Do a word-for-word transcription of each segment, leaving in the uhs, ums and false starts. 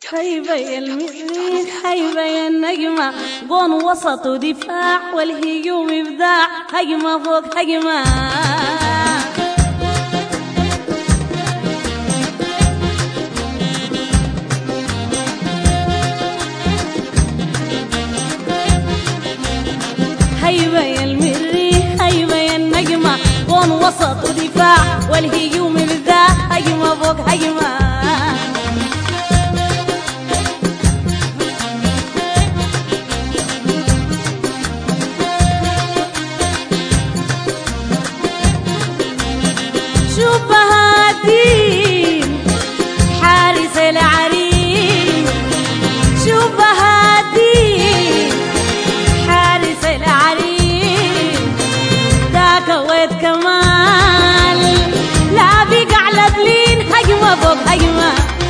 هيبة المثلين هيبة النجمة قون وسط ودفاع والهجوم إبداع هجمة فوق هجمة هيبة المري هيبة النجمة قون وسط ودفاع والهجوم إبداع هجمة فوق هجمة شوف هادين حارس العرين شوف هادين حارس العرين ذاك ويت كمال لا بيقع على بلين هجمة فوق هجمة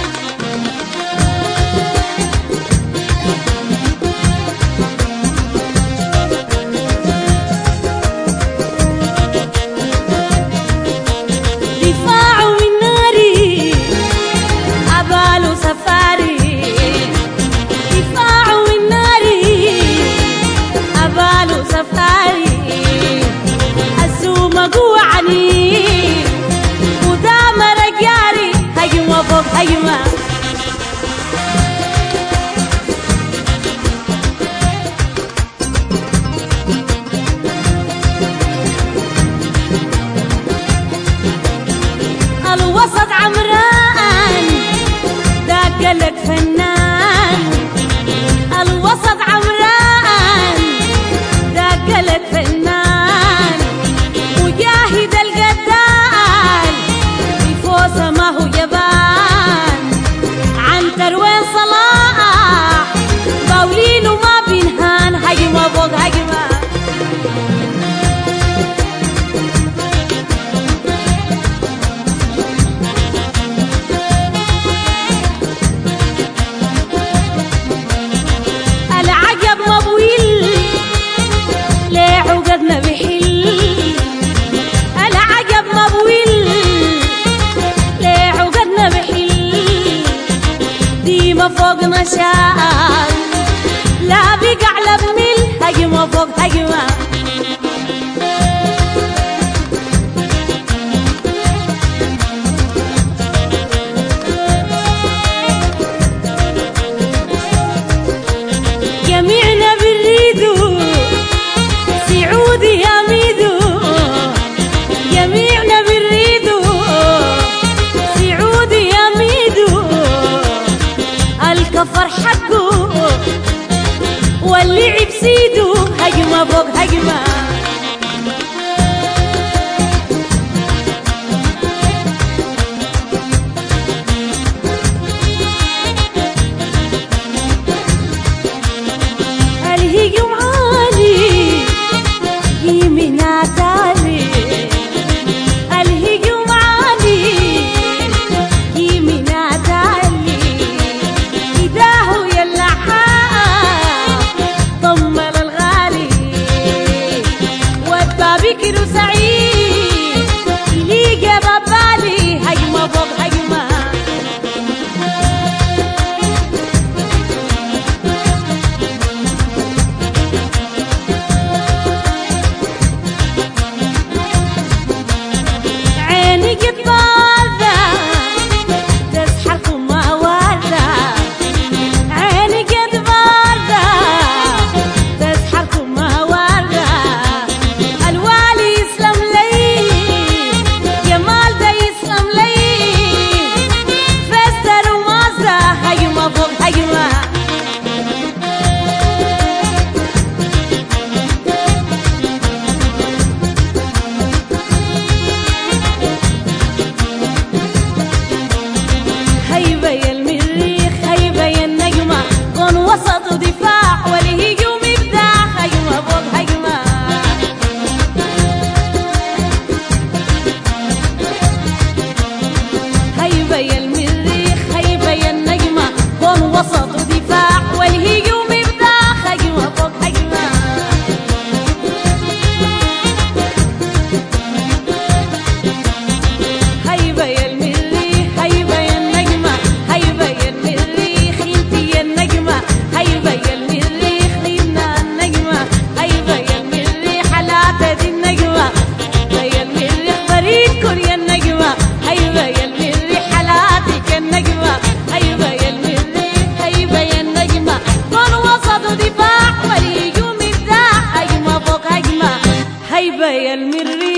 هجمة الوسط عمران داق لك فنان الوسط عمران داق لك فنان مجاهد القتال بفوسه ما هو جبان تروين صلاح باولين وما بينهان هجمة فوق هجمة العجب مبويل ليه عقدنا بحل العجب مبويل ليه عقدنا بحل ديما فوق نشاط لا بيقع على بميل هجمة فوق هجمة جميعنا بنريدو سعودي يا ميدو جميعنا بنريدو سعودي يا ميدو الكفر حقه واللعب سيدو هجمة فوق هجمة الهجوم عالي يمنا تالي الهجوم عالي يمنا تالي إداه يلا حاب ضمل الغالي ويا المري